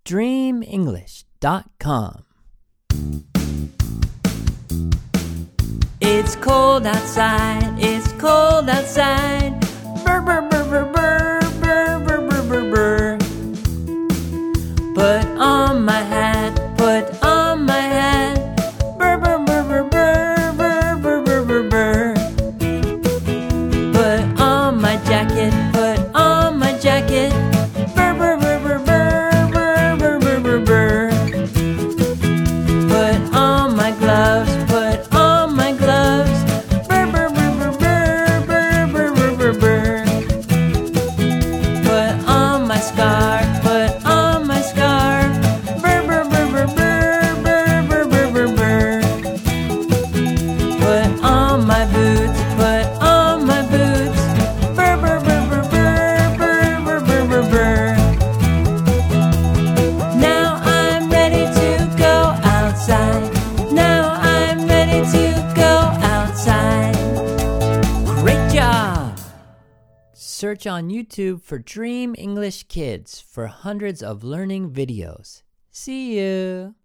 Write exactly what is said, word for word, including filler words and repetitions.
dream english dot com. It's cold outside, it's cold outside. Brr, brr, brr, brr, brr, brr, brr, brr, brr, brr. Put on my hat, put on my hat. Brr, brr, brr, brr, brr, brr, brr, brr, brr, brr. Put on my jacket, put on my jacket. Brr, brr, brr, brr, brr, brr, brr, brr, brr, brr. Put on my gloves, put on my gloves. Brr, brr, brr, brr, brr, brr, brr, brr, brr. Put on my scarf, put on my scarf. Brr, brr, brr, brr, brr, brr, brr, brr, brr, brr. Put on my boots, put on my boots. Brr, brr, brr, brr, brr, brr, brr, brr, brr, brr. Now I'm ready to go outside. Now I'm ready to go outside. Great job! Search on YouTube for Dream English Kids for hundreds of learning videos. See you!